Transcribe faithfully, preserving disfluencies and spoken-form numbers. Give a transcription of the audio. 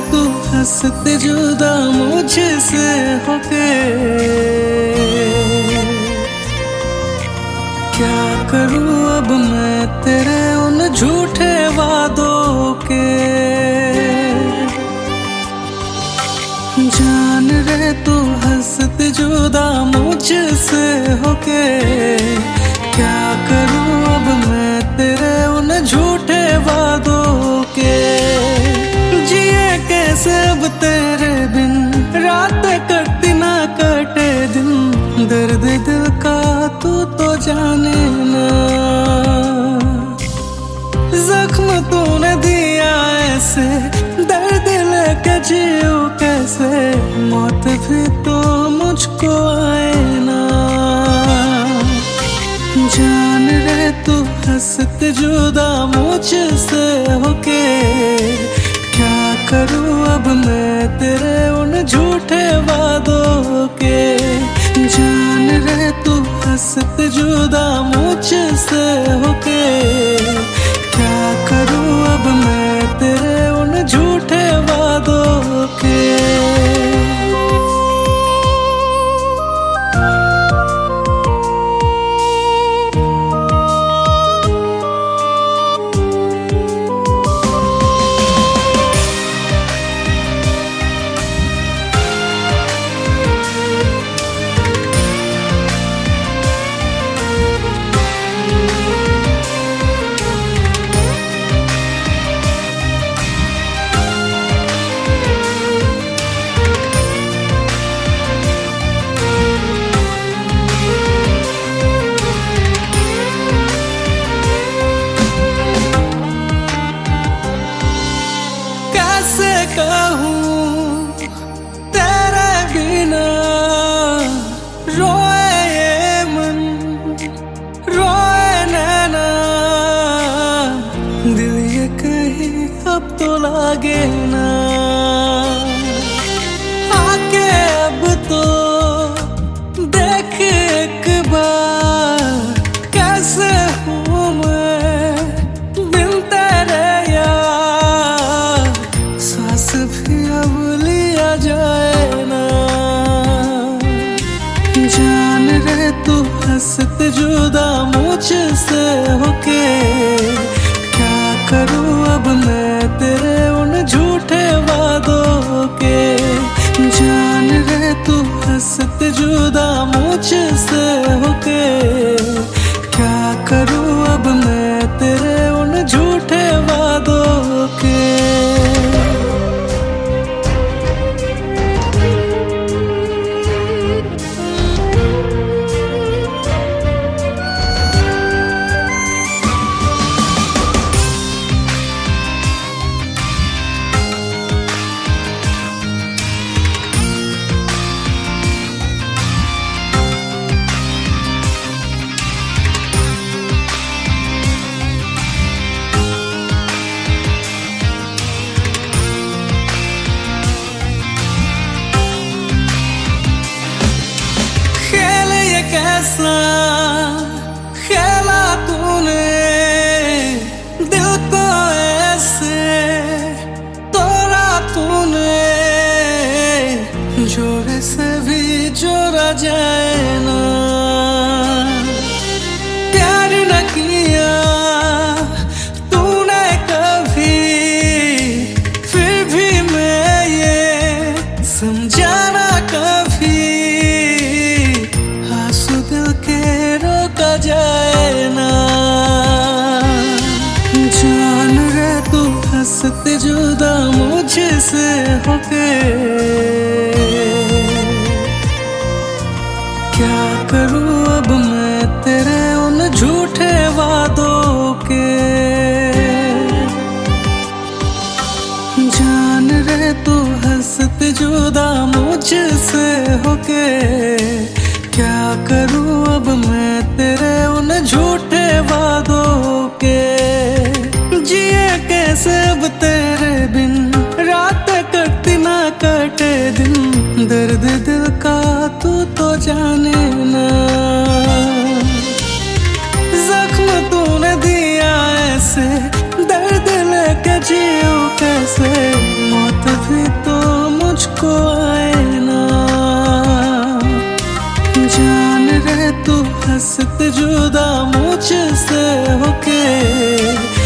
तू हंसते जुदा मुझसे होके। क्या करूं अब मैं तेरे उन झूठे वादों के। जान रहे तू हंसते जुदा मुझसे होके। क्या करूं अब मैं तेरे उन झूठे वादों के। जिए कैसे अब तेरे बिन, रात कटती ना कटे दिन। दर्द दिल का तू तो जाने ना, जख्म तूने दिया ऐसे, दर्द लेके जीऊं कैसे। मौत भी तो मुझको आए ना। जान रहे तू हंसते जुदा मुझसे होके। क्या करूं अब मैं तेरे उन झूठे वादों के। जान रहे तू हंसते जुदा मुझसे होके। क्या करूं अब मैं तेरे उन झूठे वादों के। कैसे कहूँ तेरे बिना, रोए ये मन, रोए नैना। दिल ये कहीं अब तो लागे ना। आके अब तो देख एक बार, कैसे हूँ मैं बिन तेरे यार। सांस भी अब लिया जाए ना। जान रहे तू हंसते जुदा मुझसे होके। क्या करूं अब मैं तेरे उन झूठे वादों के। जान रहे तू हंसते जुदा मुझसे होके। क्या करूं अब मैं तेरे उन झूठे वादों के। कैसा खेला तूने दिल को ऐसे, तोड़ा तूने जोड़े से भी जोड़ा जाए ना। प्यार न किया तूने कभी, फिर भी मैं ये समझाना कभी। जाए ना। जान रहे तू हंसते जुदा मुझसे होके। क्या करूं अब मैं तेरे उन झूठे वादों के। जान रहे तू हंसते जुदा मुझसे होके। क्या करूं अब मैं तेरे उन झूठे वादों के। जिए कैसे अब तेरे बिन, रात कटती ना कटे दिन। दर्द दिल का तू तो जाने ना, जख्म तूने दिया ऐसे, दर्द लेके जीऊं कैसे। मौत भी को आए ना। जान रहे तू हंसते जुदा मुझसे होके,